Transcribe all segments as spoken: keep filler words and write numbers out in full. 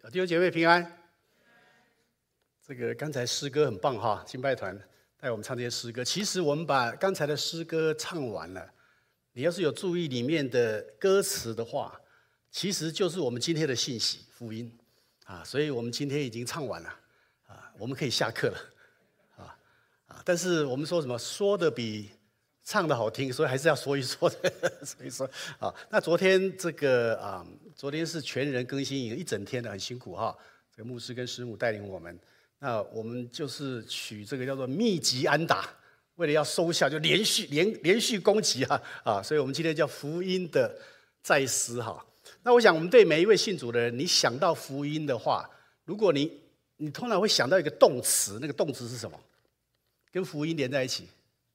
弟兄姐妹平安。这个刚才诗歌很棒哈，敬拜团带我们唱这些诗歌。其实我们把刚才的诗歌唱完了，你要是有注意里面的歌词的话，其实就是我们今天的信息福音啊。所以我们今天已经唱完了啊，我们可以下课了啊啊。但是我们说什么说的比唱的好听，所以还是要说一说的。所以说啊，那昨天这个啊。昨天是全人更新营，一整天的很辛苦哈。这个牧师跟师母带领我们，那我们就是取这个叫做密集安打，为了要收效，就连续连连续攻击啊啊！所以我们今天叫福音的再思哈。那我想我们对每一位信主的人，你想到福音的话，如果你你通常会想到一个动词，那个动词是什么？跟福音连在一起，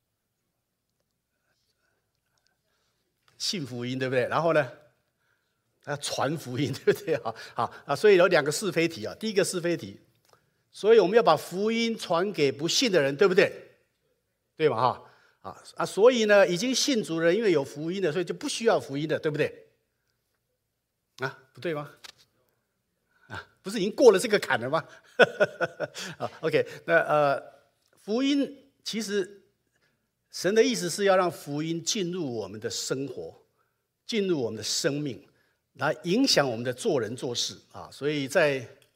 信福音对不对？然后呢？啊，传福音，对不对啊？好啊，所以有两个是非题啊。第一个是非题，所以我们要把福音传给不信的人，对不对？对吗？哈啊啊，所以呢，已经信主的人因为有福音的，所以就不需要福音的，对不对？啊，不对吗？啊，不是已经过了这个坎了吗？啊 ，OK， 那呃，福音其实神的意思是要让福音进入我们的生活，进入我们的生命。来影响我们的做人做事啊，所以在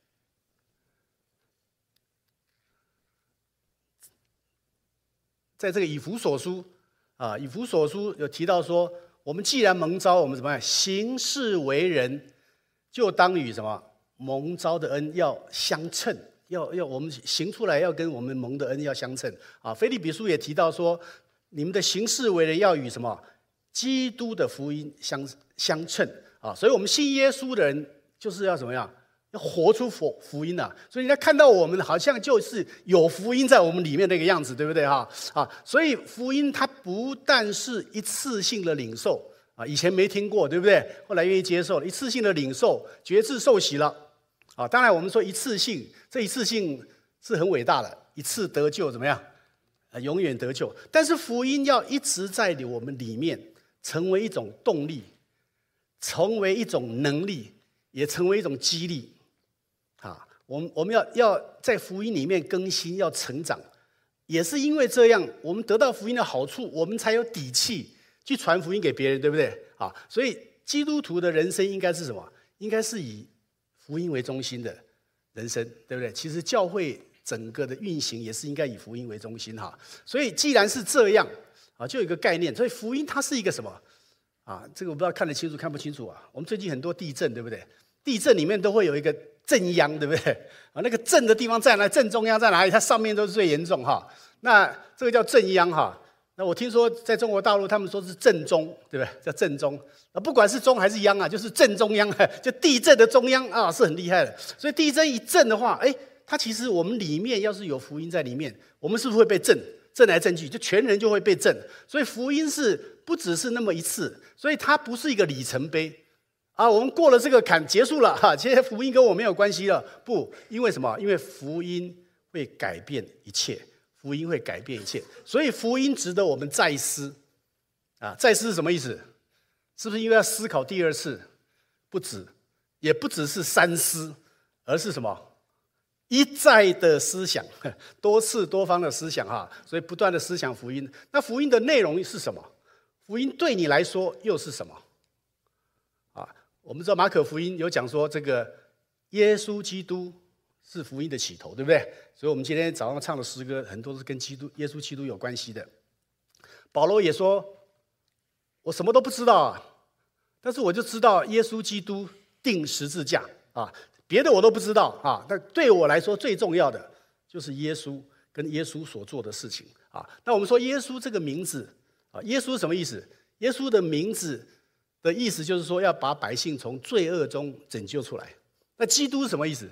在这个以弗所书啊，以弗所书有提到说，我们既然蒙召，我们怎么样行事为人，就当与什么蒙召的恩要相称，要要我们行出来要跟我们蒙的恩要相称啊。腓立比书也提到说，你们的行事为人要与什么基督的福音相相称。啊，所以我们信耶稣的人就是要怎么样？要活出福福音啊！所以人家看到我们好像就是有福音在我们里面那个样子，对不对哈？啊，所以福音它不但是一次性的领受啊，以前没听过，对不对？后来愿意接受了，一次性的领受，决志受洗了啊。当然我们说一次性，这一次性是很伟大的，一次得救怎么样？啊，永远得救。但是福音要一直在我们里面，成为一种动力。成为一种能力，也成为一种激励，啊，我们我们要要在福音里面更新，要成长，也是因为这样，我们得到福音的好处，我们才有底气去传福音给别人，对不对？啊，所以基督徒的人生应该是什么？应该是以福音为中心的人生，对不对？其实教会整个的运行也是应该以福音为中心哈。所以既然是这样，啊，就有一个概念，所以福音它是一个什么？啊，这个我不知道看得清楚看不清楚啊。我们最近很多地震，对不对？地震里面都会有一个震央，对不对？啊，那个震的地方在哪？震中央在哪里？它上面都是最严重哈。那这个叫震央哈。那我听说在中国大陆他们说是震中，对不对？叫震中。啊，不管是中还是央啊，就是正中央，就地震的中央啊，是很厉害的。所以地震一震的话，哎，它其实我们里面要是有福音在里面，我们是不是会被震？震来震去，就全人就会被震。所以福音是不只是那么一次，所以它不是一个里程碑啊。我们过了这个坎结束了哈，其实福音跟我没有关系了。不，因为什么？因为福音会改变一切，福音会改变一切。所以福音值得我们再思啊。再思是什么意思？是不是因为要思考第二次？不止，也不只是三思，而是什么？一再的思想，多次多方的思想哈，所以不断的思想福音。那福音的内容是什么？福音对你来说又是什么？啊，我们知道马可福音有讲说，这个耶稣基督是福音的起头，对不对？所以我们今天早上唱的诗歌很多是跟基督、耶稣基督有关系的。保罗也说，我什么都不知道啊，但是我就知道耶稣基督钉十字架啊。别的我都不知道啊，但对我来说最重要的就是耶稣跟耶稣所做的事情啊。那我们说耶稣这个名字啊，耶稣什么意思？耶稣的名字的意思就是说要把百姓从罪恶中拯救出来。那基督是什么意思？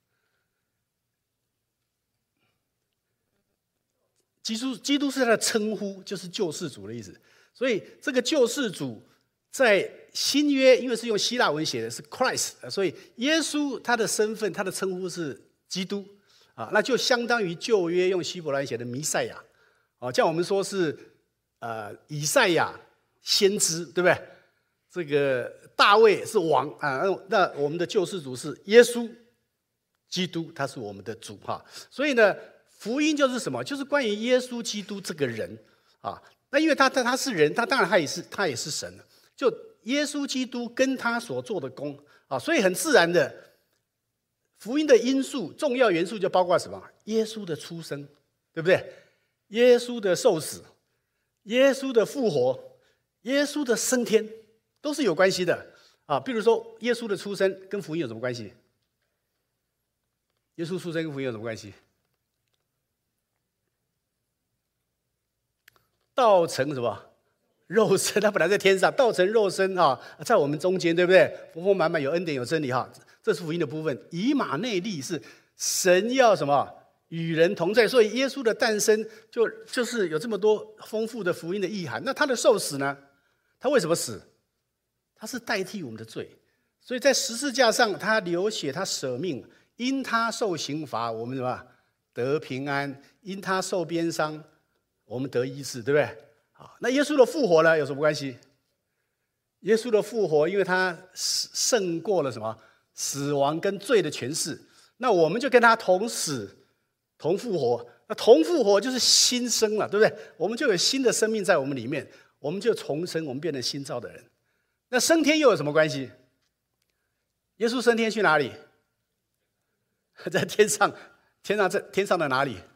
基督基督是他的称呼，就是救世主的意思。所以这个救世主在新约，因为是用希腊文写的，是 Christ， 所以耶稣他的身份、他的称呼是基督啊，那就相当于旧约用希伯来写的弥赛亚啊，像我们说是呃以赛亚先知，对不对？这个大卫是王啊，那我们的救世主是耶稣基督他是我们的主哈。所以呢，福音就是什么？就是关于耶稣基督这个人啊。那因为他他他是人，他当然他也是他也是神。就耶稣基督跟他所做的工啊，所以很自然的，福音的因素重要元素就包括什么？耶稣的出生，对不对？耶稣的受死，耶稣的复活，耶稣的升天，都是有关系的啊。比如说，耶稣的出生跟福音有什么关系？耶稣出生跟福音有什么关系？道成什么？肉身，他本来在天上，道成肉身啊，在我们中间，对不对？丰丰满满，有恩典，有真理哈。这是福音的部分。以马内利是神要什么？与人同在。所以耶稣的诞生就就是有这么多丰富的福音的意涵。那他的受死呢？他为什么死？他是代替我们的罪，所以在十字架上他流血，他舍命，因他受刑罚，我们什么得平安；因他受鞭伤，我们得医治，对不对？好，那耶稣的复活呢，有什么关系？耶稣的复活，因为他胜过了什么死亡跟罪的权势，那我们就跟他同死同复活。那同复活就是新生了，对不对？我们就有新的生命在我们里面，我们就重生，我们变成新造的人。那升天又有什么关系？耶稣升天去哪里？在天上，天上在天上的哪里？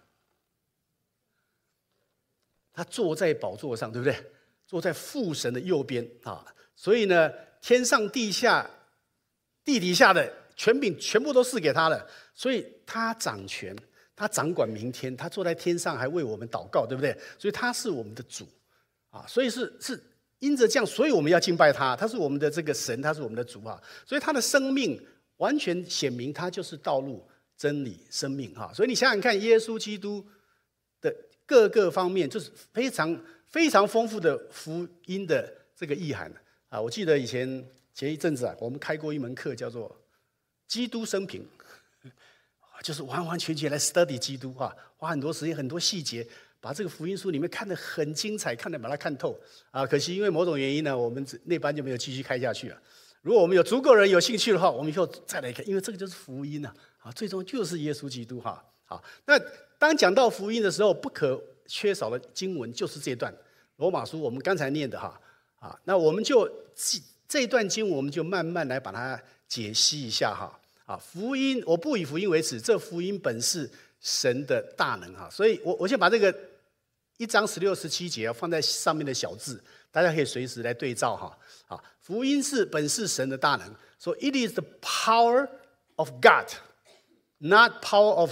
他坐在宝座上，对不对？坐在父神的右边啊！所以呢，天上地下、地底下的权柄全部都赐给他了，所以他掌权，他掌管明天，他坐在天上还为我们祷告，对不对？所以他是我们的主啊！所以是是因着这样，所以我们要敬拜他，他是我们的这个神，他是我们的主啊！所以他的生命完全显明，他就是道路、真理、生命哈！所以你想想看，耶稣基督的各个方面，就是非常非常丰富的福音的这个意涵啊！我记得以前前一阵子啊，我们开过一门课，叫做《基督生平》，就是完完全全来 study 基督啊，花很多时间、很多细节，把这个福音书里面看得很精彩，看得把它看透啊。可惜因为某种原因呢，我们那班就没有继续开下去了。如果我们有足够人有兴趣的话，我们以后再来看，因为这个就是福音啊，啊，最终就是耶稣基督哈。好，那当讲到福音的时候，不可缺少的经文就是这段罗马书，我们刚才念的哈啊，那我们就这段经文，我们就慢慢来把它解析一下哈啊。福音，我不以福音为耻，这福音本是神的大能哈。所以我我先把这个一章十六、十七节放在上面的小字，大家可以随时来对照哈啊。福音是本是神的大能，说 it is the power of God。Not power of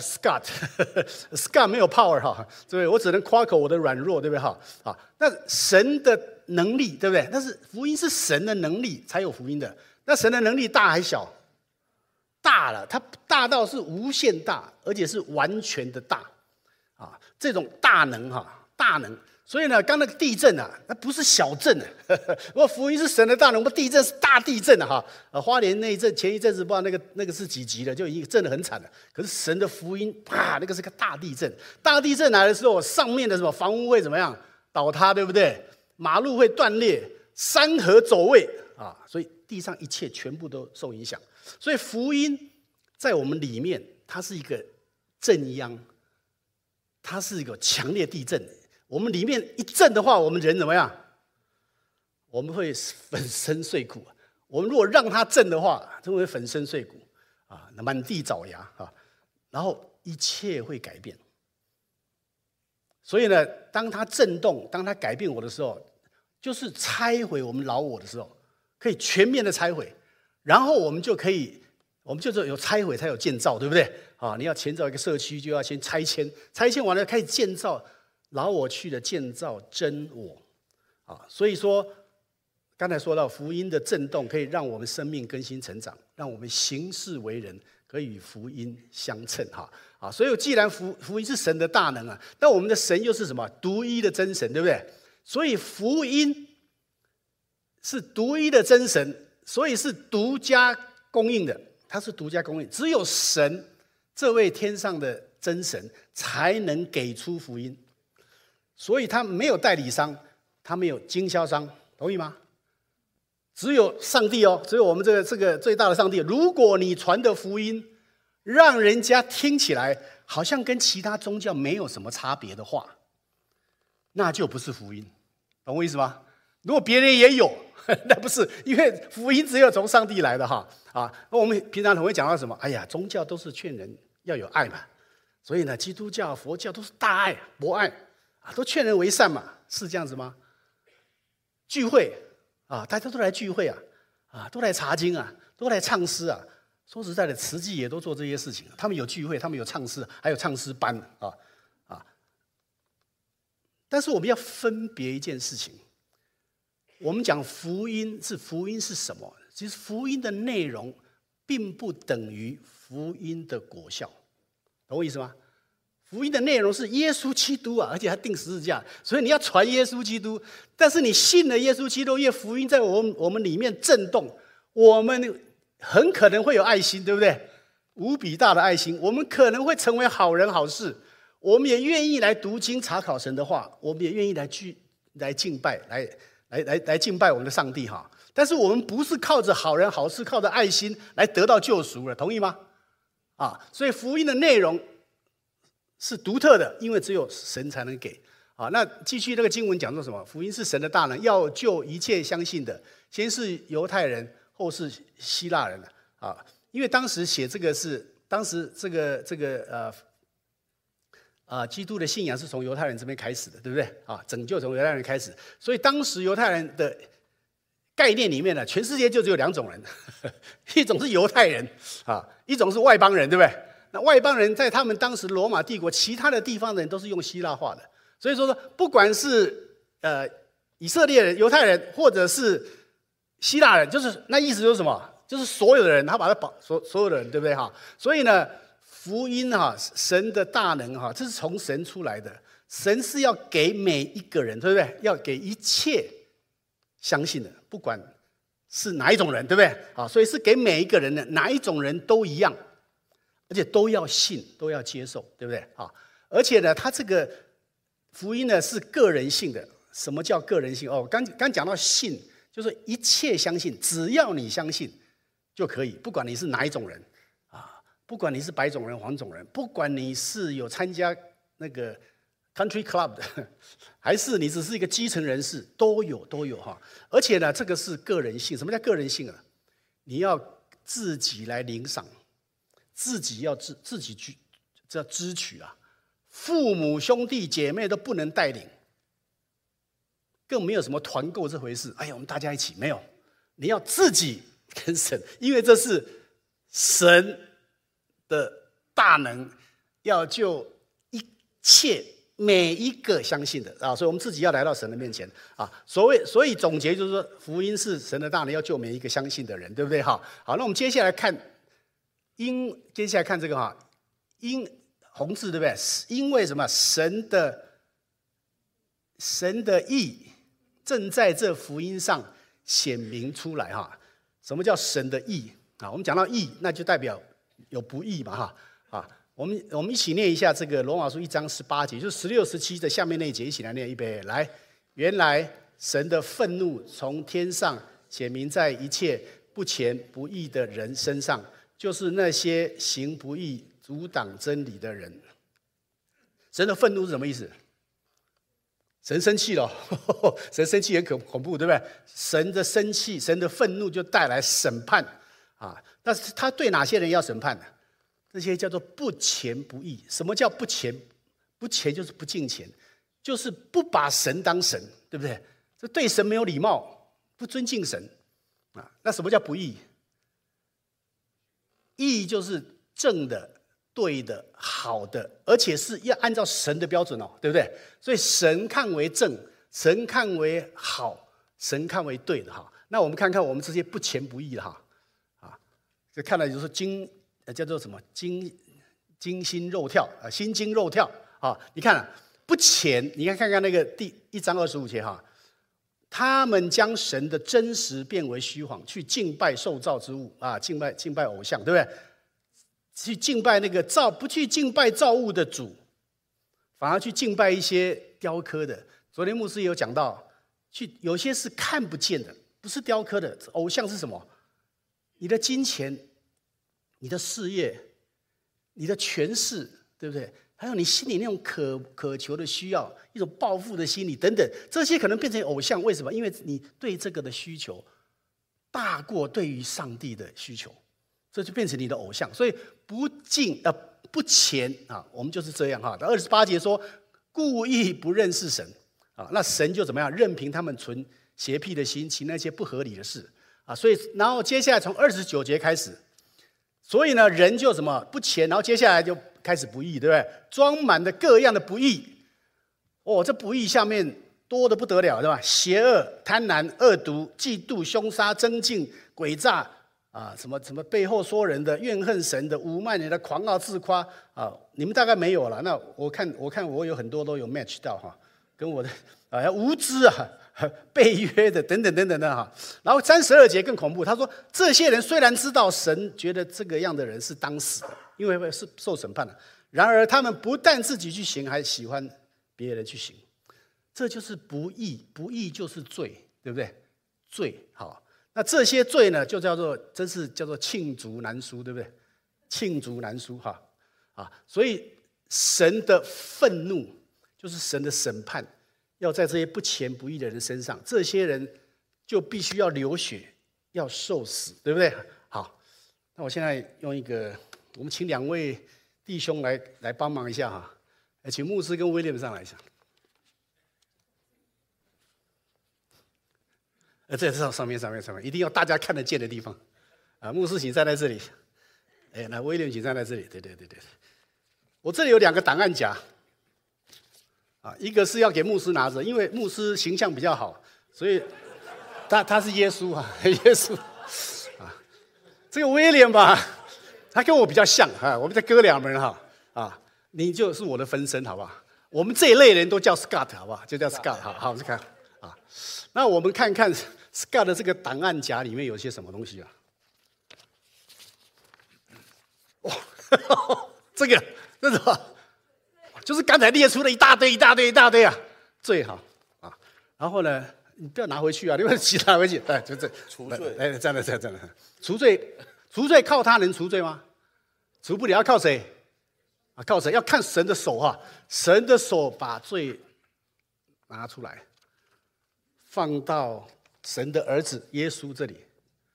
Scott，Scott 没有 power 哈，对不对？我只能夸口我的软弱，对不对哈？啊，那神的能力，对不对？但是福音是神的能力才有福音的。那神的能力大还小？大了，它大到是无限大，而且是完全的大啊！这种大能哈，大能。所以呢，刚那个地震啊，那不是小震啊。我福音是神的大能，我们地震是大地震啊！哈，呃，花莲那一阵，前一阵子不知道那个那个是几级的，就已经震得很惨了。可是神的福音，啪，那个是个大地震。大地震来的时候，上面的什么房屋会怎么样倒塌，对不对？马路会断裂，山河走位啊！所以地上一切全部都受影响。所以福音在我们里面，它是一个震央，它是一个强烈地震。我们里面一震的话，我们人怎么样？我们会粉身碎骨。我们如果让它震的话，就会粉身碎骨啊，满地找牙啊，然后一切会改变。所以呢，当它震动，当它改变我的时候，就是拆毁我们老我的时候，可以全面的拆毁，然后我们就可以，我们就是有拆毁才有建造，对不对？啊，你要建造一个社区，就要先拆迁，拆迁完了开始建造。老我去的建造真我啊，所以说刚才说到福音的震动，可以让我们生命更新成长，让我们行事为人可以与福音相称哈啊。所以既然福福音是神的大能啊，但我们的神又是什么？独一的真神，对不对？所以福音是独一的真神，所以是独家供应的，它是独家供应，只有神这位天上的真神才能给出福音。所以他没有代理商，他没有经销商，同意吗？只有上帝哦，只有我们这个这个最大的上帝。如果你传的福音让人家听起来好像跟其他宗教没有什么差别的话，那就不是福音，懂我意思吗？如果别人也有，那不是，因为福音只有从上帝来的哈啊。我们平常很会讲到什么？哎呀，宗教都是劝人要有爱嘛，所以呢，基督教、佛教都是大爱、博爱啊，都劝人为善嘛，是这样子吗？聚会啊，大家都来聚会啊，啊，都来查经啊，都来唱诗啊。说实在的，慈济也都做这些事情，他们有聚会，他们有唱诗，还有唱诗班啊啊。但是我们要分别一件事情。我们讲福音是福音是什么？其实福音的内容并不等于福音的果效，懂我意思吗？福音的内容是耶稣基督啊，而且他定十字架，所以你要传耶稣基督。但是你信了耶稣基督，因为福音在我们我们里面震动，我们很可能会有爱心，对不对？无比大的爱心，我们可能会成为好人好事，我们也愿意来读经查考神的话，我们也愿意来聚来敬拜来。来来来敬拜我们的上帝哈，但是我们不是靠着好人好事，靠着爱心来得到救赎了，同意吗？啊，所以福音的内容是独特的，因为只有神才能给啊。那继续这个经文讲说什么？福音是神的大能，要救一切相信的，先是犹太人，后是希腊人啊。因为当时写这个是当时这个这个呃。啊，基督的信仰是从犹太人这边开始的，对不对？啊，拯救从犹太人开始，所以当时犹太人的概念里面呢，全世界就只有两种人，一种是犹太人啊，一种是外邦人，对不对？那外邦人在他们当时罗马帝国其他的地方的人都是用希腊话的，所以说不管是呃以色列人、犹太人，或者是希腊人，就是那意思就是什么？就是所有的人，他把它保所所有的人，对不对？哈，所以呢。福音哈，神的大能哈，这是从神出来的。神是要给每一个人，对不对？要给一切相信的，不管是哪一种人，对不对？啊，所以是给每一个人的，哪一种人都一样，而且都要信，都要接受，对不对？啊，而且呢，他这个福音呢是个人性的。什么叫个人性？哦，刚刚讲到信，就是一切相信，只要你相信就可以，不管你是哪一种人。不管你是白种人、黄种人，不管你是有参加那个 country club 的，还是你只是一个基层人士，都有都有哈。而且呢，这个是个人性。什么叫个人性啊？你要自己来领赏，自己要自自己去这支取啊。父母兄弟姐妹都不能带领，更没有什么团购这回事。哎呀，我们大家一起没有，你要自己跟神，因为这是神的大能，要救一切每一个相信的啊，所以我们自己要来到神的面前啊。所谓，所以总结就是说，福音是神的大能，要救每一个相信的人，对不对？哈，好，那我们接下来看，因接下来看这个哈，因红字对不对？因为什么？神的神的义正在这福音上显明出来哈。什么叫神的义啊？我们讲到义，那就代表有不义嘛哈啊，我们我们一起念一下这个罗马书一章十八节，就是十六十七的下面那一节，一起来念，预备来。原来神的愤怒从天上显明在一切不虔不义的人身上，就是那些行不义、阻挡真理的人。神的愤怒是什么意思？神生气了，神生气很可恐怖，对不对？神的生气，神的愤怒就带来审判啊。但是他对哪些人要审判呢？这些叫做不虔不义。什么叫不虔？不虔就是不敬虔，就是不把神当神，对不对？这对神没有礼貌，不尊敬神啊。那什么叫不义？义就是正的、对的、好的，而且是要按照神的标准哦，对不对？所以神看为正，神看为好，神看为对的哈。那我们看看我们这些不虔不义的哈。这看来就是精，叫做什么精精心肉跳啊，心惊肉跳啊！你看、啊、不虔，你看看看那个第一章二十五节哈，他们将神的真实变为虚谎，去敬拜受造之物啊，敬拜敬拜偶像，对不对？去敬拜那个造，不去敬拜造物的主，反而去敬拜一些雕刻的。昨天牧师也有讲到，去有些是看不见的，不是雕刻的。偶像是什么？你的金钱、你的事业、 你的权势，对不对？还有你心里那种渴渴求的需要，一种报复的心理等等，这些可能变成偶像。为什么？因为你对这个的需求大过对于上帝的需求，这就变成你的偶像。所以不敬呃不虔啊，我们就是这样哈。二十八节说，故意不认识神啊，那神就怎么样？任凭他们存邪僻的心，行那些不合理的事啊。所以，然后接下来从二十九节开始。所以呢，人就什么不虔，然后接下来就开始不义，对不对？装满了各样的不义，哦，这不义下面多得不得了，对吧？邪恶、贪婪、恶毒、嫉妒、凶杀、争竞、诡诈啊，什么什么背后说人的、怨恨神的、侮慢人的、狂傲自夸啊，你们大概没有了。那我看，我看我有很多都有 match 到哈，跟我的啊无知啊。背约的等等等等的哈，然后三十二节更恐怖，他说这些人虽然知道神觉得这个样的人是当死的，因为是受审判的，然而他们不但自己去行，还喜欢别人去行，这就是不义，不义就是罪，对不对？罪好，那这些罪呢，就叫做真是叫做罄竹难书，对不对？罄竹难书哈啊，所以神的愤怒就是神的审判。要在这些不虔不义的人身上，这些人就必须要流血，要受死，对不对？好，那我现在用一个，我们请两位弟兄来来帮忙一下哈，请牧师跟威廉上来一下。呃，在这上上面上面上面，一定要大家看得见的地方啊！牧师请站在这里，哎，那威廉请站在这里，对对对对。我这里有两个档案夹。啊，一个是要给牧师拿着，因为牧师形象比较好，所以他他是耶稣啊，耶稣啊。这个威廉吧，他跟我比较像啊，我们的哥俩们哈啊，你就是我的分身，好不好？我们这一类人都叫 Scott， 好不好？就叫 Scott， 好好，我们看啊。那我们看看 Scott 的这个档案夹里面有些什么东西啊？哇、哦，这个这是什么？就是刚才列出了一大堆、一大堆、一大堆啊，最好啊。然后呢，你不要拿回去啊，你不要其他回去，哎，就这除罪， 哎，这样的、这样的，除罪，除罪靠他能除罪吗？除不了，要靠谁？啊，靠谁？要看神的手哈、啊，神的手把罪拿出来，放到神的儿子耶稣这里，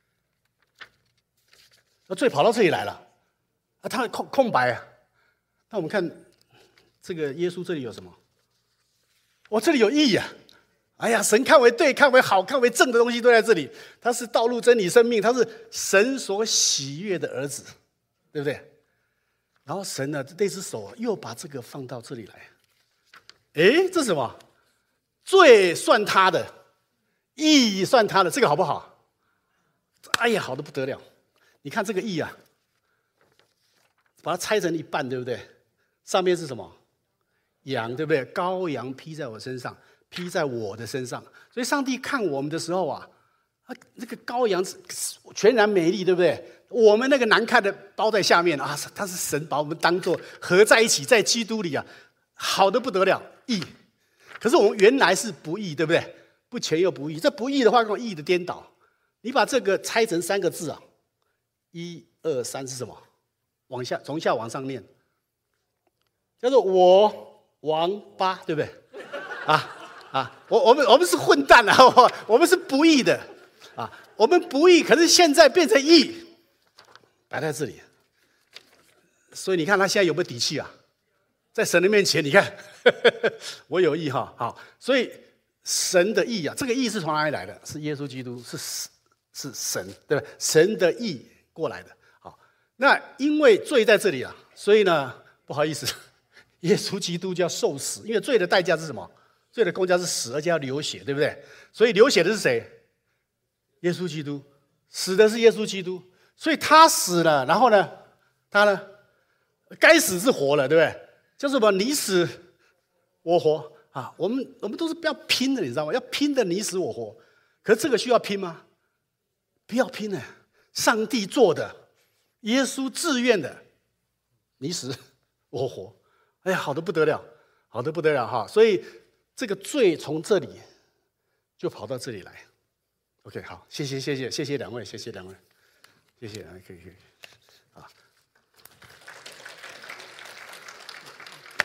那罪跑到这里来了，啊，他空空白啊。那我们看。这个耶稣这里有什么？我这里有义呀、啊！哎呀，神看为对、看为好、看为正的东西都在这里。他是道路、真理、生命，他是神所喜悦的儿子，对不对？然后神呢，那只手又把这个放到这里来。哎，这是什么？罪算他的，义算他的，这个好不好？哎呀，好的不得了！你看这个义啊，把它拆成一半，对不对？上面是什么？羊，对不对？羔羊披在我身上，披在我的身上。所以上帝看我们的时候啊，啊，这个羔羊全然美丽，对不对？我们那个难看的包在下面啊，他是神把我们当作合在一起，在基督里啊，好的不得了，义。可是我们原来是不义，对不对？不虔又不义，这不义的话跟义的颠倒。你把这个拆成三个字啊，一二三是什么？往下，从下往上念，叫做我。王八，对不对？啊啊，我我们我们是混蛋啊，我们是不义的啊，我们不义，可是现在变成义，摆在这里。所以你看他现在有没有底气啊？在神的面前，你看呵呵我有义哈，好，所以神的义啊，这个义是从哪里来的？是耶稣基督，是是神，对吧？神的义过来的。好，那因为罪在这里啊，所以呢，不好意思。耶稣基督就要受死，因为罪的代价是什么？罪的公价是死，而且要流血，对不对？所以流血的是谁？耶稣基督，死的是耶稣基督，所以他死了，然后呢，他呢，该死是活了，对不对？就是什么？你死我活啊！我们我们都是不要拼的，你知道吗？要拼的你死我活，可是这个需要拼吗？不要拼的，上帝做的，耶稣自愿的，你死我活。哎呀，好的不得了，好的不得了哈！所以这个罪从这里就跑到这里来。OK， 好，谢谢谢谢谢谢两位，谢谢两位，谢谢，可以可以，啊。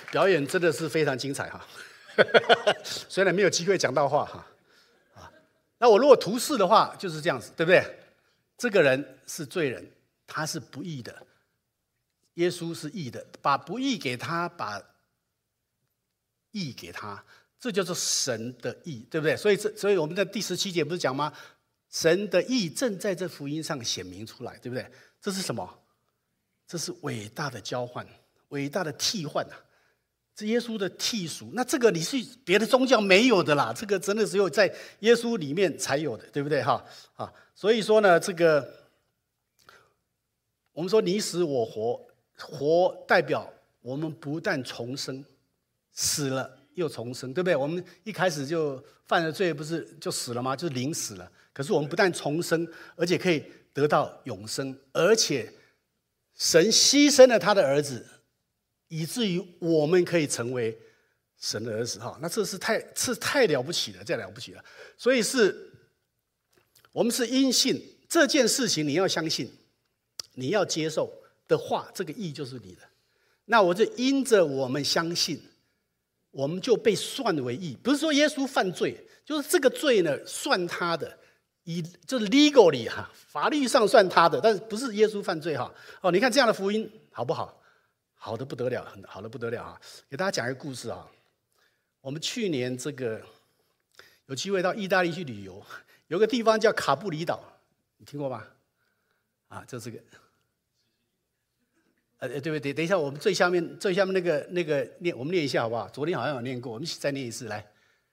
表演真的是非常精彩哈，虽然没有机会讲到话哈。啊，那我如果图示的话就是这样子，对不对？这个人是罪人，他是不义的，耶稣是义的，把不义给他，把义给他，这就是神的义，对不对？所以这，所以我们在第十七节不是讲吗？神的义正在这福音上显明出来，对不对？这是什么？这是伟大的交换，伟大的替换啊！这耶稣的替赎，那这个你是别的宗教没有的啦，这个真的只有在耶稣里面才有的，对不对？哈啊，所以说呢，这个我们说你死我活，活代表我们不但重生，死了又重生，对不对？我们一开始就犯了罪，不是就死了吗？就是临死了。可是我们不但重生，而且可以得到永生，而且神牺牲了他的儿子，以至于我们可以成为神的儿子。哈，那这是太是太了不起了，太了不起了。所以是我们是因信这件事情，你要相信，你要接受的话，这个义就是你的。那我就因着我们相信，我们就被算为义。不是说耶稣犯罪，就是这个罪呢算他的。以就是 legally 哈，法律上算他的，但是不是耶稣犯罪哈？哦，你看这样的福音好不好？好的不得了，好的不得了啊！给大家讲一个故事啊。我们去年这个有机会到意大利去旅游，有个地方叫卡布里岛，你听过吗？啊，就这个。呃，对不对？等一下，我们最下面最下面那个那个念，我们念一下好不好？昨天好像有念过，我们再念一次来。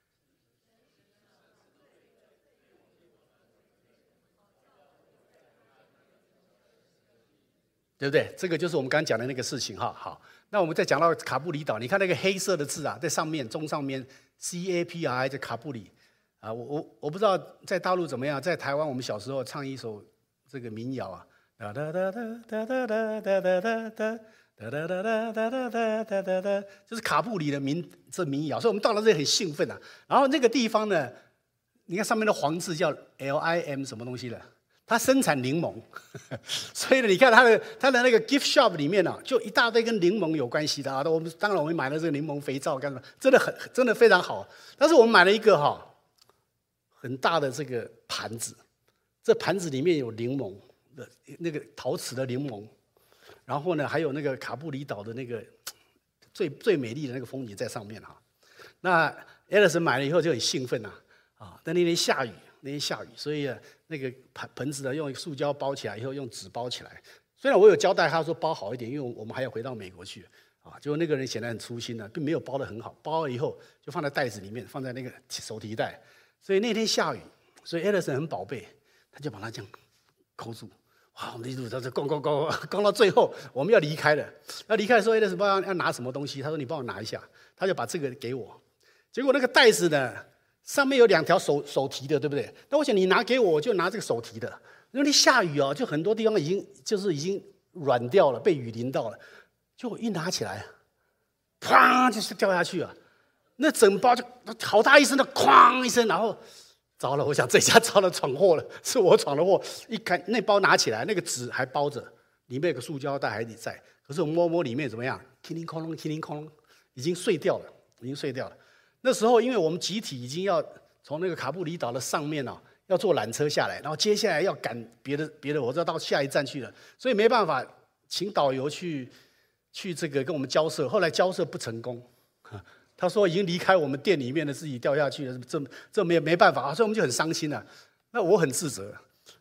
对不对？这个就是我们刚刚讲的那个事情哈。好，那我们再讲到卡布里岛，你看那个黑色的字啊，在上面中上面 C A P R I 在卡布里啊，我我我不知道在大陆怎么样，在台湾我们小时候唱一首这个民谣啊，哒哒哒哒哒哒哒哒哒哒哒哒哒哒哒哒哒哒哒，就是卡布里的民这民谣，所以我们到了这里很兴奋啊。然后那个地方呢，你看上面的黄字叫 L I M 什么东西了？它生产柠檬，所以呢，你看它的它的那个 gift shop 里面呢、啊，就一大堆跟柠檬有关系的啊。我们当然我们买了这个柠檬肥皂干什么，真的很真的非常好。但是我们买了一个哈很大的这个盘子，这盘子里面有柠檬的那个陶瓷的柠檬，然后呢还有那个卡布里岛的那个最最美丽的那个风景在上面哈。那 Ellison 买了以后就很兴奋呐啊，但那天下雨。那天下雨，所以那个盆盆子呢用塑胶包起来以后，用纸包起来。虽然我有交代他说包好一点，因为我们还要回到美国去啊。结果那个人显得很粗心呢，并没有包得很好。包了以后就放在袋子里面，放在那个手提袋。所以那天下雨，所以 Ellison 很宝贝，他就把它这样扣住。哇，我们一路在这逛逛逛逛到最后，我们要离开了。要离开的时候 ，Ellison 不知道要拿什么东西，他说：“你帮我拿一下。”他就把这个给我。结果那个袋子呢？上面有两条手手提的，对不对？那我想你拿给我，我就拿这个手提的。因为下雨哦，就很多地方已经就是已经软掉了，被雨淋到了。就我一拿起来，砰，就是掉下去啊！那整包就好大一声的哐一声，然后糟了，我想这下糟了，闯祸了，是我闯了祸。一看那包拿起来，那个纸还包着，里面有个塑胶袋还在。可是我摸摸里面怎么样？叮铃哐啷，叮铃哐啷，已经碎掉了，已经碎掉了。那时候，因为我们集体已经要从那个卡布里岛的上面哦，要坐缆车下来，然后接下来要赶别的别的，我知道到下一站去了，所以没办法，请导游去去这个跟我们交涉。后来交涉不成功，他说已经离开我们店里面的，自己掉下去了，这这没没办法，所以我们就很伤心了。那我很自责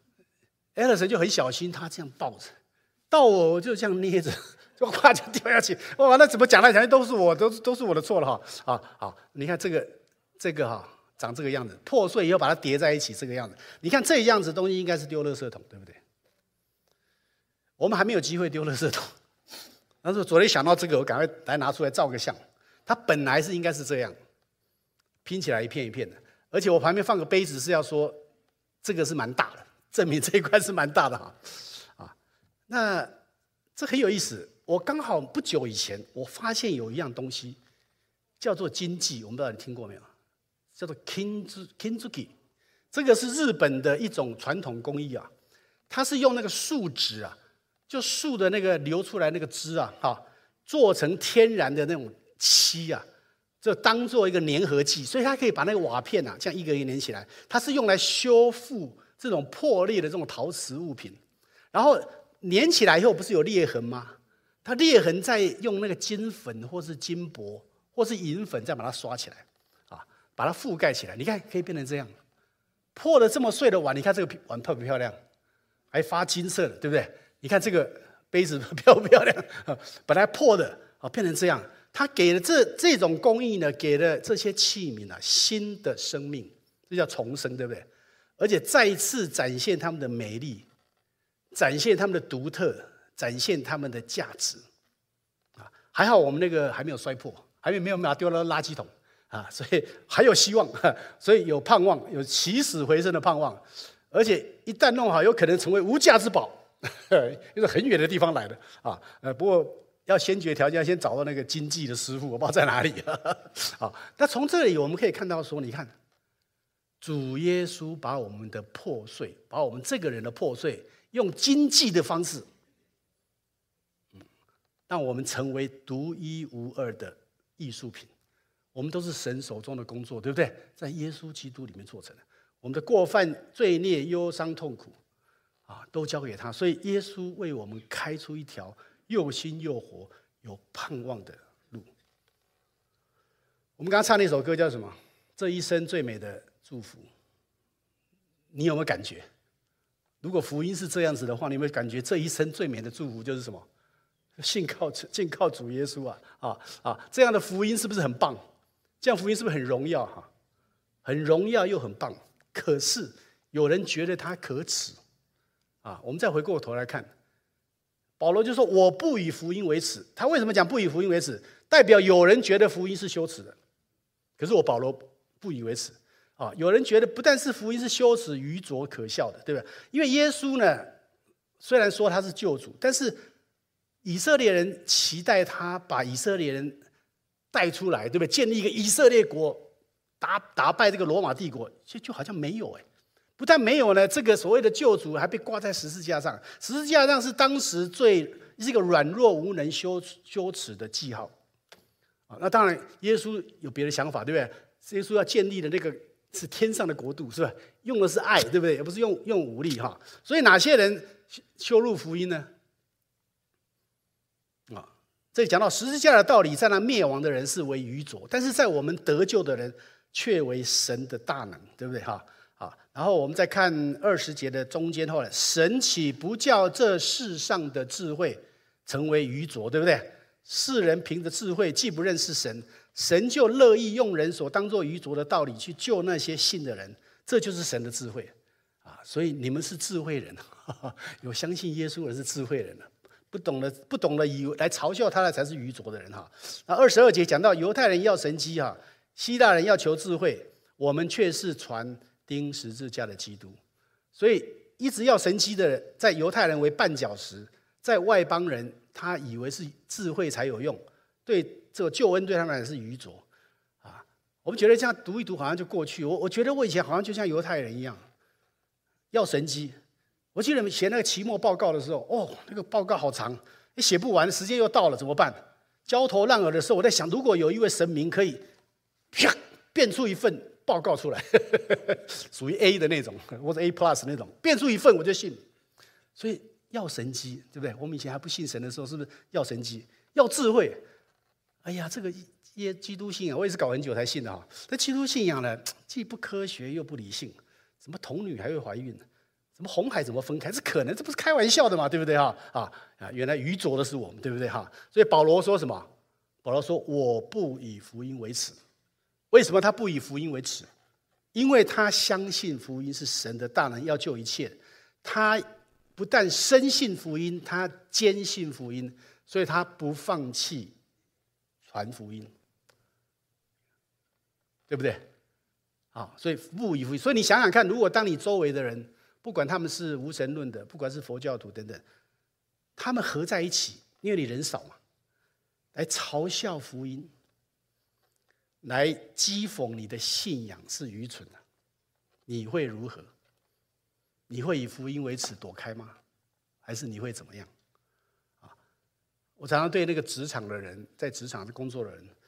，Ellison 就很小心，他这样抱着，到我我就这样捏着。就哗就掉下去，哇！那怎么讲来讲去都是我，都是都是我的错了哈！啊，好，你看这个这个哈，长这个样子，破碎以后把它叠在一起，这个样子。你看这样子东西应该是丢垃圾桶，对不对？我们还没有机会丢垃圾桶，但是昨天想到这个，我赶快来拿出来照个相。它本来是应该是这样，拼起来一片一片的，而且我旁边放个杯子是要说这个是蛮大的，证明这一块是蛮大的哈。啊，那这很有意思。我刚好不久以前，我发现有一样东西叫做金济，我们不知道你听过没有？叫做 Kinzuki， 这个是日本的一种传统工艺啊。它是用那个树脂啊，就树的那个流出来那个汁啊，哈，做成天然的那种漆啊，这当做一个粘合剂，所以它可以把那个瓦片啊，这样一个一个粘起来。它是用来修复这种破裂的这种陶瓷物品，然后粘起来以后不是有裂痕吗？它裂痕再用那个金粉或是金箔或是银粉再把它刷起来，啊，把它覆盖起来。你看可以变成这样，破了这么碎的碗，你看这个碗漂不漂亮？还发金色的，对不对？你看这个杯子漂不漂亮？本来破的啊，变成这样。他给了这这种工艺呢，给了这些器皿啊新的生命，这叫重生，对不对？而且再一次展现他们的美丽，展现他们的独特，展现他们的价值。啊，还好我们那个还没有摔破，还没有把它丢到垃圾桶啊，所以还有希望，所以有盼望，有起死回生的盼望。而且一旦弄好，有可能成为无价之宝，因为很远的地方来的啊。呃，不过。要先决条件，要先找到那个经济的师傅，我不知道在哪里。好，那从这里我们可以看到说，你看，主耶稣把我们的破碎，把我们这个人的破碎，用经济的方式，嗯，让我们成为独一无二的艺术品。我们都是神手中的工作，对不对？在耶稣基督里面做成的，我们的过犯、罪孽、忧伤、痛苦，啊，都交给他。所以耶稣为我们开出一条又新又活、有盼望的路。我们刚刚唱那首歌叫什么？这一生最美的祝福。你有没有感觉？如果福音是这样子的话，你有没有感觉这一生最美的祝福就是什么？信靠信靠主耶稣啊啊啊！这样的福音是不是很棒？这样福音是不是很荣耀哈？很荣耀又很棒。可是有人觉得它可耻啊！我们再回过头来看。保罗就说：“我不以福音为耻。”他为什么讲不以福音为耻？代表有人觉得福音是羞耻的，可是我保罗不以为耻啊！有人觉得不但是福音是羞耻、愚拙、可笑的，对吧？因为耶稣呢，虽然说他是救主，但是以色列人期待他把以色列人带出来，对不对？建立一个以色列国，打打败这个罗马帝国，就就好像没有哎。不但没有呢，这个所谓的救主还被挂在十字架上。十字架上是当时最是一个软弱无能、羞羞耻的记号。啊，那当然，耶稣有别的想法，对不对？耶稣要建立的那个是天上的国度，是吧？用的是爱，对不对？而不是用用武力哈。所以哪些人羞辱福音呢？啊，这里讲到十字架的道理，在那灭亡的人是为愚拙，但是在我们得救的人却为神的大能，对不对哈？啊，然后我们再看二十节的中间后来，神岂不叫这世上的智慧成为愚拙，对不对？世人凭着智慧既不认识神，神就乐意用人所当作愚拙的道理去救那些信的人，这就是神的智慧啊！所以你们是智慧人，有相信耶稣的人是智慧人，不懂得不懂得以来嘲笑他的才是愚拙的人哈。那二十二节讲到犹太人要神迹哈，希腊人要求智慧，我们却是传钉十字架的基督，所以一直要神迹的人，在犹太人为绊脚石，在外邦人他以为是智慧才有用，对这个救恩对他们来是愚拙啊。我们觉得这样读一读好像就过去。我我觉得我以前好像就像犹太人一样，要神迹。我记得写那个期末报告的时候，哦，那个报告好长，写不完，时间又到了，怎么办？焦头烂额的时候，我在想，如果有一位神明可以啪变出一份报告出来，属于 A 的那种，或者 A plus 那种，变出一份我就信。所以要神迹，对不对？我们以前还不信神的时候，是不是要神迹？要智慧？哎呀，这个耶基督信仰，我也是搞很久才信的哈。这基督信仰呢，既不科学又不理性，怎么童女还会怀孕呢？怎么红海怎么分开？这可能，这不是开玩笑的嘛，对不对哈？啊啊，原来愚拙的是我们，对不对哈？所以保罗说什么？保罗说：“我不以福音为耻。”为什么他不以福音为耻？因为他相信福音是神的大能，要救一切。他不但深信福音，他坚信福音，所以他不放弃传福音，对不对？啊，所以不以福音。所以你想想看，如果当你周围的人，不管他们是无神论的，不管是佛教徒等等，他们合在一起，因为你人少嘛，来嘲笑福音，来讥讽你的信仰是愚蠢的，你会如何？你会以福音为耻躲开吗？还是你会怎么样？啊，我常常对那个职场的人，在职场工作的人，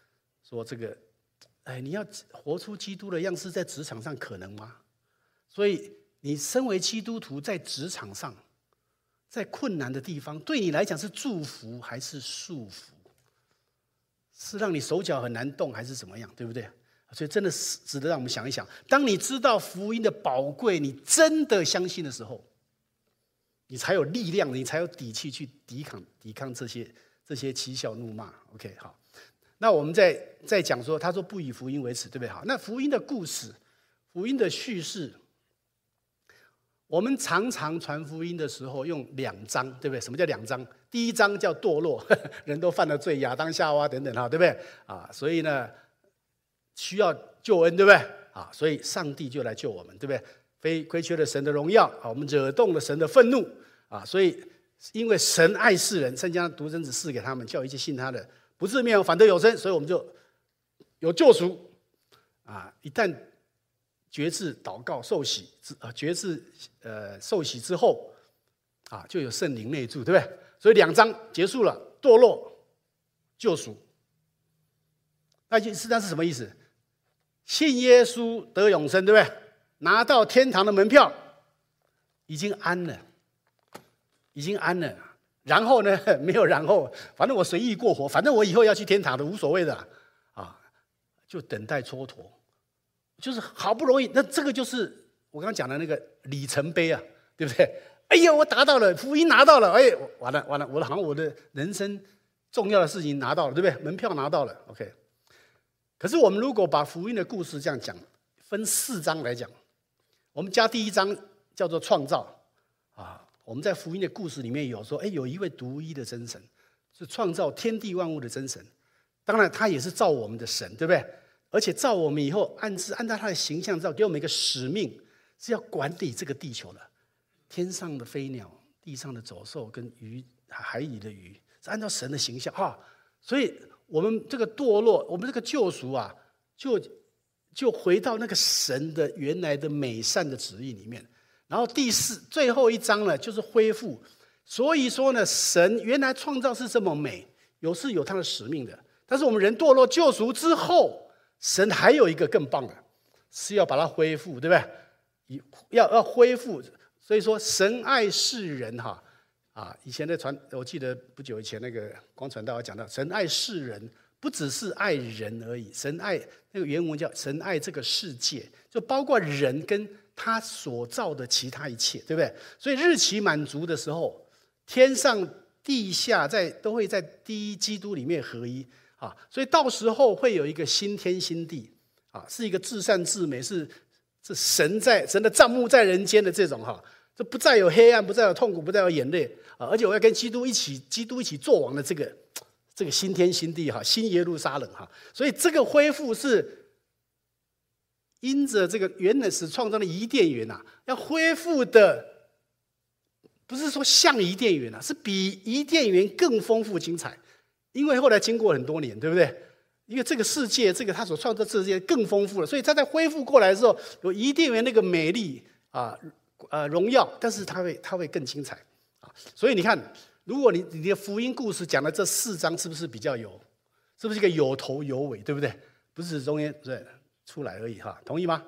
说这个，哎，你要活出基督的样式，在职场上可能吗？所以你身为基督徒，在职场上，在困难的地方，对你来讲是祝福还是束缚？是让你手脚很难动，还是怎么样？对不对？所以真的是值得让我们想一想。当你知道福音的宝贵，你真的相信的时候，你才有力量，你才有底气去抵抗抵抗这些这些讥笑怒骂。OK， 好，那我们再再讲说，他说不以福音为耻，对不对？好，那福音的故事，福音的叙事，我们常常传福音的时候用两章，对不对？什么叫两章？第一章叫堕落，人都犯了罪，亚当夏娃等等，哈，对不对？啊，所以呢，需要救恩，对不对？啊，所以上帝就来救我们，对不对？非亏缺了神的荣耀啊，我们惹动了神的愤怒啊，所以因为神爱世人，圣将独生子赐给他们，叫一切信他的不至灭亡，反得有生，所以我们就有救赎啊。一旦决志祷告受洗，啊，决志呃受洗之后啊，就有圣灵内住，对不对？所以两章结束了，堕落、救赎。那实际上是什么意思？信耶稣得永生，对不对？拿到天堂的门票，已经安了，已经安了。然后呢？没有然后，反正我随意过活，反正我以后要去天堂的，无所谓的啊，就等待蹉跎。就是好不容易，那这个就是我刚刚讲的那个里程碑啊，对不对？哎呀，我达到了，福音拿到了，哎，完了完了，我好像我的人生重要的事情拿到了，对不对？门票拿到了 ，OK。可是我们如果把福音的故事这样讲，分四章来讲，我们加第一章叫做创造啊。我们在福音的故事里面有说，哎，有一位独一的真神，是创造天地万物的真神。当然，他也是造我们的神，对不对？而且造我们以后，按照按照他的形象造，给我们一个使命，是要管理这个地球的，天上的飞鸟、地上的走兽跟鱼、海里的鱼，是按照神的形象哈。所以我们这个堕落，我们这个救赎啊，就就回到那个神的原来的美善的旨意里面。然后第四最后一章呢，就是恢复。所以说呢，神原来创造是这么美，有是有他的使命的。但是我们人堕落救赎之后，神还有一个更棒的，是要把它恢复，对不对？要要恢复。所以说，神爱世人哈啊！以前的传，我记得不久以前那个光传道讲到，神爱世人，不只是爱人而已，神爱那个原文叫神爱这个世界，就包括人跟他所造的其他一切，对不对？所以日期满足的时候，天上地下在都会在第一基督里面合一啊，所以到时候会有一个新天新地啊，是一个至善至美，是是神在神的帐幕在人间的这种哈，就不再有黑暗，不再有痛苦，不再有眼泪啊，而且我要跟基督一起，基督一起作王的这个这个新天新地哈，新耶路撒冷哈，所以这个恢复是因着这个原来是创造的伊甸园啊，要恢复的不是说像伊甸园啊，是比伊甸园更丰富精彩。因为后来经过很多年，对不对？因为这个世界，这个他所创造的世界更丰富了，所以他在恢复过来的时候，有伊甸园那个美丽啊，呃，荣耀，但是它会它会更精彩啊。所以你看，如果你你的福音故事讲的这四章，是不是比较有，是不是一个有头有尾，对不对？不是中间对出来而已哈，同意吗？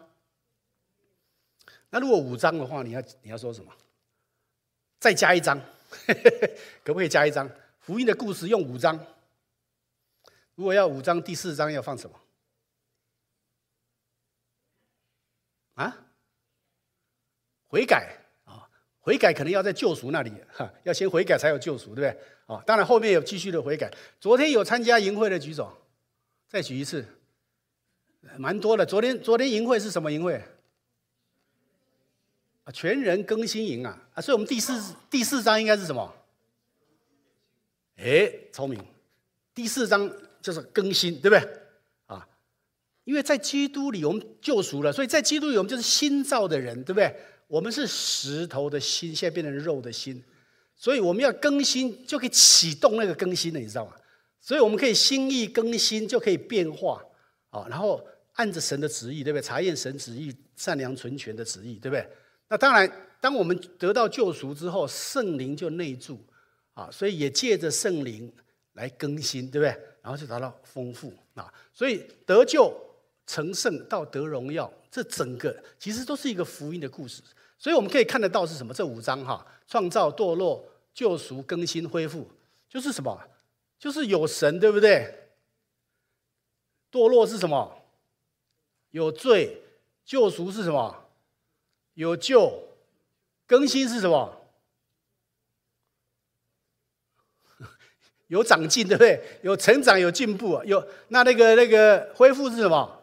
那如果五章的话，你要你要说什么？再加一章，可不可以加一章？福音的故事用五章。如果要五章，第四章要放什么？啊？悔改啊，悔改可能要在救赎那里哈，要先悔改才有救赎，对不对？啊，当然后面有继续的悔改。昨天有参加营会的举手，再举一次，蛮多的。昨天昨天营会是什么营会？啊，全人更新营啊啊！所以我们第四第四章应该是什么？哎，聪明，第四章。就是更新，对不对啊？因为在基督里我们救赎了，所以在基督里我们就是新造的人，对不对？我们是石头的心，现在变成肉的心，所以我们要更新，就可以启动那个更新了，你知道吗？所以我们可以心意更新，就可以变化啊，然后按着神的旨意，对不对？查验神旨意善良纯全的旨意，对不对？那当然，当我们得到救赎之后，圣灵就内住啊，所以也借着圣灵来更新，对不对？ 然后就达到丰富啊。所以得救、成圣到得荣耀，这整个其实都是一个福音的故事。所以我们可以看得到是什么？这五章哈，创造、堕落、救赎、更新、恢复，就是什么？就是有神，对不对？堕落是什么？有罪。救赎是什么？有救。更新是什么？有长进，对不对？有成长，有进步。有那那个那个恢复是什么？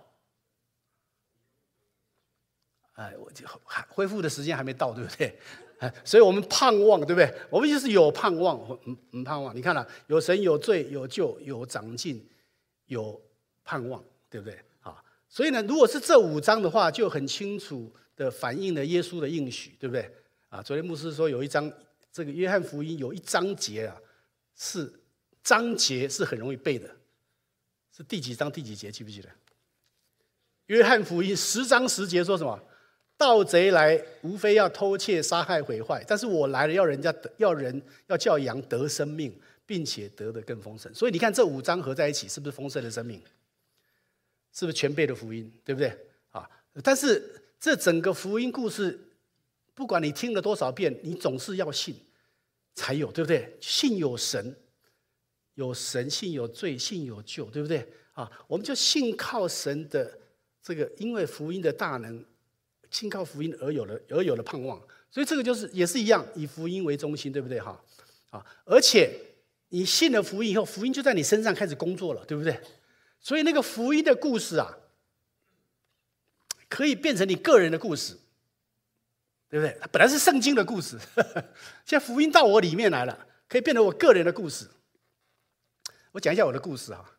哎，我恢复的时间还没到，对不对？所以我们盼望，对不对？我们就是有盼望，我们盼望。你看了、啊，有神，有罪，有救，有长进，有盼望，对不对？啊，所以呢，如果是这五章的话，就很清楚的反映了耶稣的应许，对不对？啊，昨天牧师说有一章，这个约翰福音有一章节啊，是章节是很容易背的，是第几章第几节？记不记得？约翰福音十章十节说什么？盗贼来，无非要偷窃、杀害、毁坏。但是我来了，要人家得，要人要叫羊得生命，并且得的更丰盛。所以你看，这五章合在一起，是不是丰盛的生命？是不是全备的福音？对不对？啊！但是这整个福音故事，不管你听了多少遍，你总是要信才有，对不对？信有神，有神；信有罪，信有救，对不对？啊！我们就信靠神的这个，因为福音的大能。信靠福音而有了而有了盼望，所以这个就是也是一样，以福音为中心，对不对哈？啊，而且你信了福音以后，福音就在你身上开始工作了，对不对？所以那个福音的故事啊，可以变成你个人的故事，对不对？它本来是圣经的故事，呵呵，现在福音到我里面来了，可以变成我个人的故事。我讲一下我的故事哈。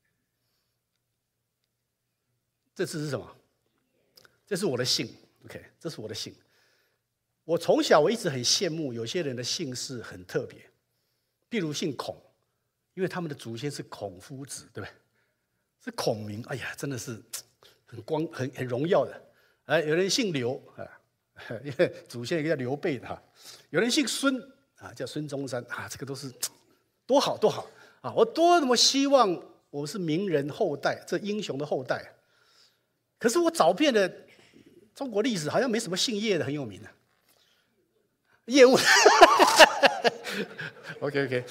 这次是什么？这是我的姓 ，OK， 这是我的姓。我从小我一直很羡慕有些人的姓氏很特别，譬如姓孔，因为他们的祖先是孔夫子，对不对？是孔明，哎呀，真的是很光、很很荣耀的。哎，有人姓刘啊，因为祖先一个叫刘备的哈。有人姓孙啊，叫孙中山啊，这个都是多好多好啊！我多么希望我是名人后代，这英雄的后代。可是我找遍了。中国历史好像没什么姓叶的很有名的，业务。OK OK，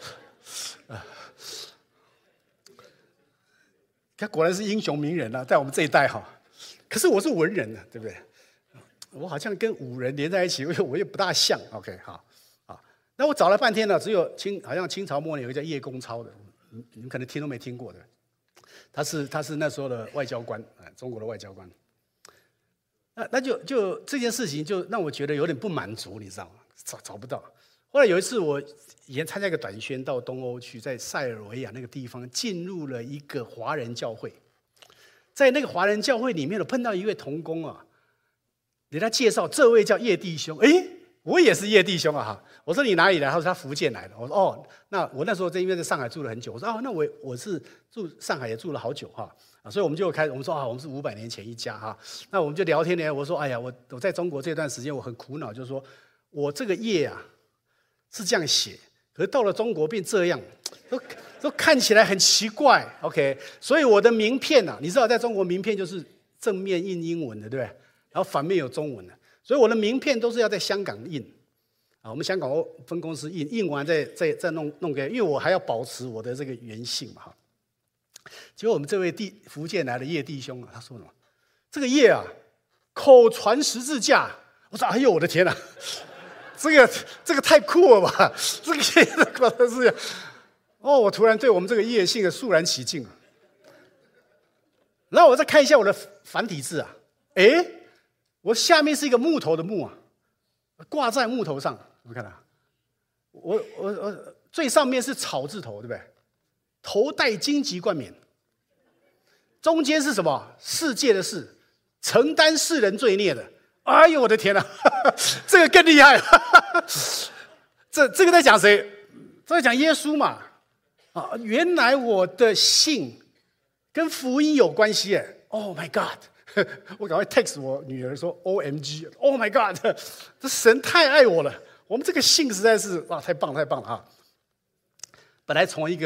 他果然是英雄名人啊，在我们这一代哈。可是我是文人啊，对不对？我好像跟武人连在一起，我我也不大像。OK， 好啊。那我找了半天呢，只有清好像清朝末年有一个叫叶公超的，你你们可能听都没听过的。他是他是那时候的外交官啊，中国的外交官。那那就就这件事情就让我觉得有点不满足，你知道吗？找找不到。后来有一次我以前参加一个短宣到东欧去，在塞尔维亚那个地方进入了一个华人教会，在那个华人教会里面，我碰到一位同工啊，给他介绍这位叫叶弟兄，哎，我也是叶弟兄啊哈。我说你哪里来？他说他福建来的。我说哦，那我那时候在因为在上海住了很久，我说哦，那我我是住上海也住了好久哈。所以我们就开始，我们说啊，我们是五百年前一家哈。那我们就聊天呢。我说，哎呀，我我在中国这段时间我很苦恼，就是说我这个叶啊是这样写，可是到了中国变这样，都都看起来很奇怪。OK， 所以我的名片啊，你知道，在中国名片就是正面印英文的，对不对？然后反面有中文的，所以我的名片都是要在香港印啊，我们香港分公司印，印完再再再弄弄给，因为我还要保持我的这个原姓嘛哈。结果我们这位弟福建来的叶弟兄啊，他说什么？这个叶啊，口传十字架。我说：哎呦，我的天哪，这个这个太酷了吧！这个叶的口传十字架。哦，我突然对我们这个叶姓的肃然起敬啊。然后我再看一下我的繁体字啊，哎，我下面是一个木头的木啊，挂在木头上，你们看到？我我我最上面是草字头，对不对？头戴荆棘冠冕，中间是什么？世界的世，承担世人罪孽的。哎呦，我的天哪，这个更厉害！这这个在讲谁？这在讲耶稣嘛？啊，原来我的姓跟福音有关系耶 ！Oh my God！ 我赶快 text 我女儿说 ：“O M G！Oh my God！ 这神太爱我了！我们这个姓实在是哇，太棒太棒了啊！本来从一个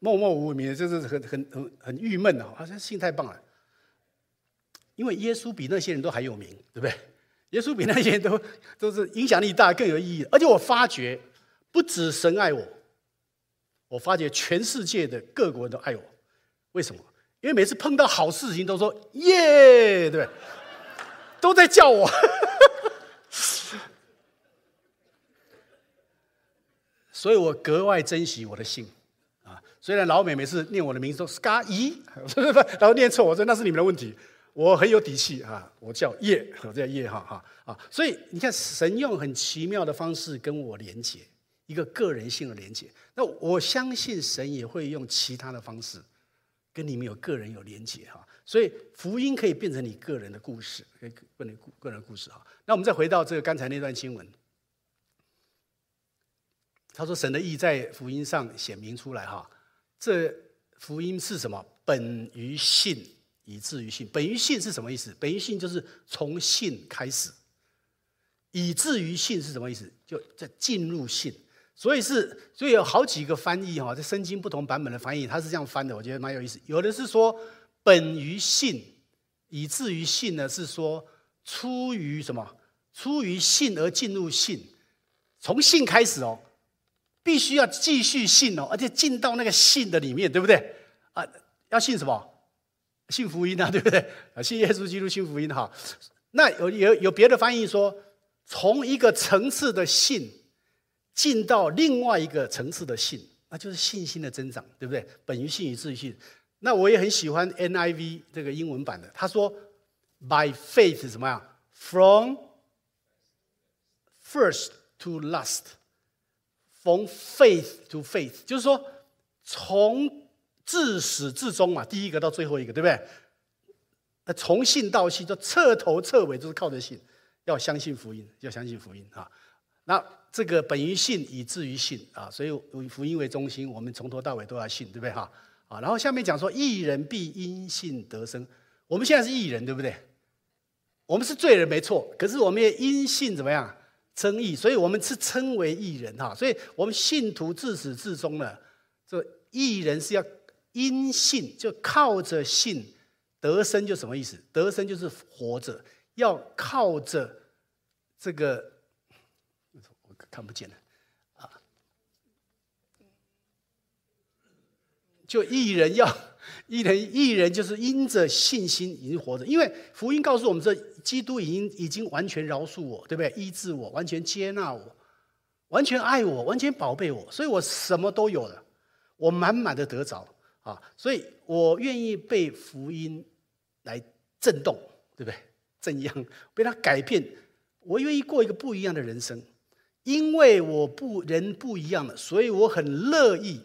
默默无名，就是很很很很郁闷啊！好像信太棒了，因为耶稣比那些人都还有名，对不对？耶稣比那些人都都是影响力大，更有意义。而且我发觉，不止神爱我，我发觉全世界的各国人都爱我。为什么？因为每次碰到好事情都说耶，对不对？都在叫我。所以我格外珍惜我的姓啊。虽然老美每次念我的名字说 Scar 姨，然后念错，我说那是你们的问题。我很有底气啊，我叫叶，我叫叶哈哈啊。所以你看，神用很奇妙的方式跟我连结，一个个人性的连结。那我相信神也会用其他的方式跟你们有个人有连结哈。所以福音可以变成你个人的故事，可以变成个人的故事哈。那我们再回到这个刚才那段经文。他说：“神的意在福音上显明出来，哈，这福音是什么？本于信，以至于信。本于信是什么意思？本于信就是从信开始，以至于信是什么意思？就在进入信。所以是，所以有好几个翻译哈，在圣经不同版本的翻译，它是这样翻的，我觉得蛮有意思。有的是说本于信，以至于信呢，是说出于什么？出于信而进入信，从信开始哦。”必须要继续信哦，而且进到那个信的里面，对不对？啊，要信什么？信福音啊，对不对？啊，信耶稣基督，信福音哈。那有有有别的翻译说，从一个层次的信进到另外一个层次的信，那就是信心的增长，对不对？本于信，以至于信。那我也很喜欢 N I V 这个英文版的，他说 ，by faith 是什么样 ？From first to last。From faith to faith， 就是说从自始至终嘛，第一个到最后一个，对不对？那从信到信，就彻头彻尾都是靠着信，要相信福音，要相信福音啊。那这个本于信，以至于信啊，所以以福音为中心，我们从头到尾都要信，对不对哈？啊，然后下面讲说，义人必因信得生。我们现在是义人，对不对？我们是罪人没错，可是我们也因信怎么样？称义，所以我们是称为义人哈，所以我们信徒自始至终呢，这义人是要因信，就靠着信得生，就什么意思？得生就是活着，要靠着这个，我看不见了啊，就义人要义人，义人就是因着信心已经活着，因为福音告诉我们这。基督已经已经完全饶恕我，对不对？医治我，完全接纳我，完全爱我，完全宝贝我，所以我什么都有了，我满满的得着啊！所以我愿意被福音来震动，对不对？震央，被它改变，我愿意过一个不一样的人生，因为我不人不一样了，所以我很乐意，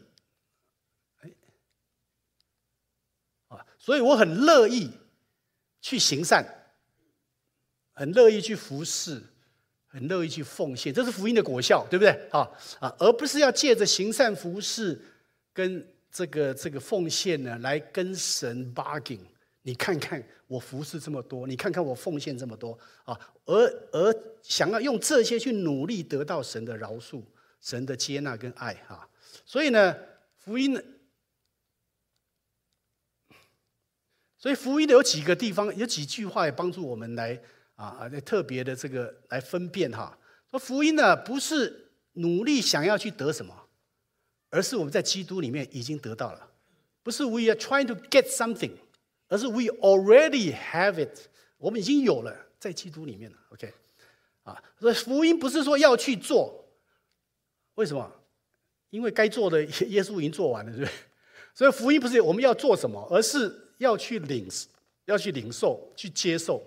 啊，所以我很乐意去行善。很乐意去服侍，很乐意去奉献，这是福音的果效，对不对？啊啊，而不是要借着行善服侍跟这个这个奉献呢，来跟神 bargain。你看看我服侍这么多，你看看我奉献这么多啊，而而想要用这些去努力得到神的饶恕、神的接纳跟爱哈。所以呢，福音呢，所以福音的有几个地方，有几句话也帮助我们来。啊，特别的这个来分辨哈，说福音呢不是努力想要去得什么，而是我们在基督里面已经得到了，不是 we are trying to get something， 而是 we already have it， 我们已经有了，在基督里面了。OK， 啊，所以福音不是说要去做，为什么？因为该做的耶稣已经做完了，对不对？所以福音不是我们要做什么，而是要去领，要去领受，去接受。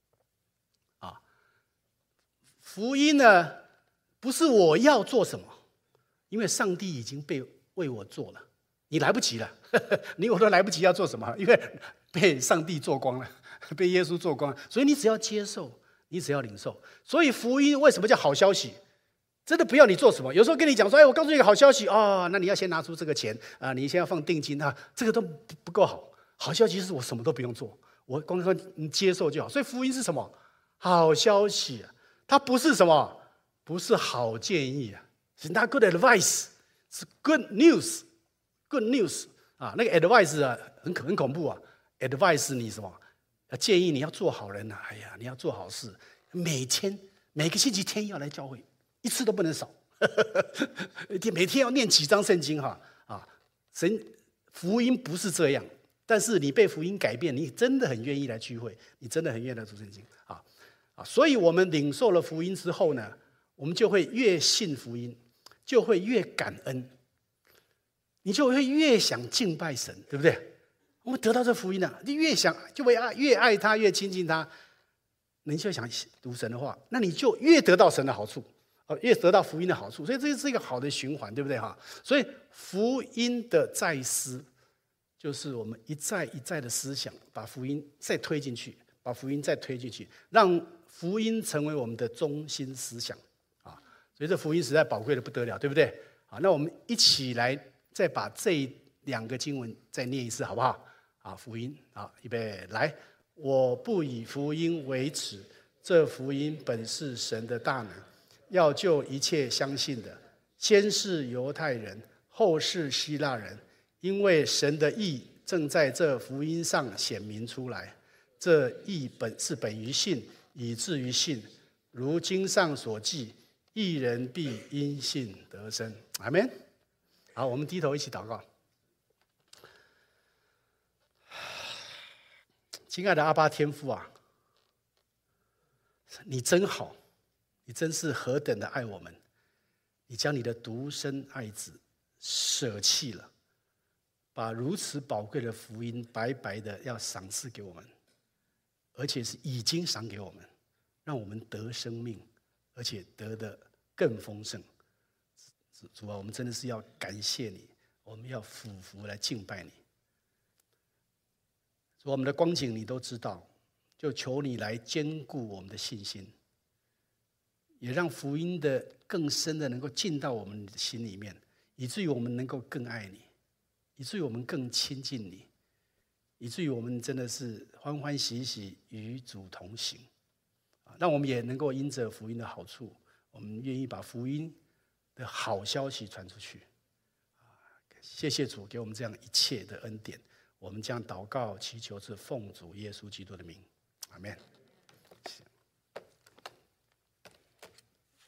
福音呢，不是我要做什么，因为上帝已经被为我做了，你来不及了，你我都来不及要做什么，因为被上帝做光了，被耶稣做光了，所以你只要接受，你只要领受。所以福音为什么叫好消息？真的不要你做什么，有时候跟你讲说，哎，我告诉你一个好消息啊、哦，那你要先拿出这个钱啊，你先要放定金啊，这个都不够好。好消息是我什么都不用做，我光说你接受就好。所以福音是什么？好消息啊。它不是什么，不是好建议啊，是 not good advice， 是 good news， good news 啊，那个 advice 啊，很很恐怖啊 ，advice 你什么？建议你要做好人啊，哎呀，你要做好事，每天每个星期天要来教会，一次都不能少，每天要念几章圣经哈啊，神福音不是这样，但是你被福音改变，你真的很愿意来聚会，你真的很愿意来读圣经啊啊，所以我们领受了福音之后呢，我们就会越信福音，就会越感恩，你就会越想敬拜神，对不对？我们得到这福音了，你越想就会爱，越爱他，越亲近他，你就想读神的话，那你就越得到神的好处，越得到福音的好处，所以这是一个好的循环，对不对哈？所以福音的再思，就是我们一再一再的思想，把福音再推进去，把福音再推进去，让福音成为我们的中心思想啊！所以这福音实在宝贵的不得了，对不对？好，那我们一起来再把这两个经文再念一次，好不好？啊，福音啊，预备来！我不以福音为耻，这福音本是神的大能，要救一切相信的，先是犹太人，后是希腊人，因为神的义正在这福音上显明出来。这义本是本于信，以至于信。如经上所记，义人必因信得生。阿们。好，我们低头一起祷告。亲爱的阿爸天父啊，你真好，你真是何等的爱我们，你将你的独生爱子舍弃了，把如此宝贵的福音白白的要赏赐给我们，而且是已经赏给我们，让我们得生命，而且得的更丰盛。主啊，我们真的是要感谢你，我们要俯伏来敬拜你。主，我们的光景你都知道，就求你来坚固我们的信心，也让福音的更深的能够进到我们的心里面，以至于我们能够更爱你，以至于我们更亲近你，以至于我们真的是欢欢喜喜与主同行。让我们也能够因着福音的好处，我们愿意把福音的好消息传出去。谢谢主给我们这样一切的恩典，我们将祷告祈求是奉主耶稣基督的名，阿们。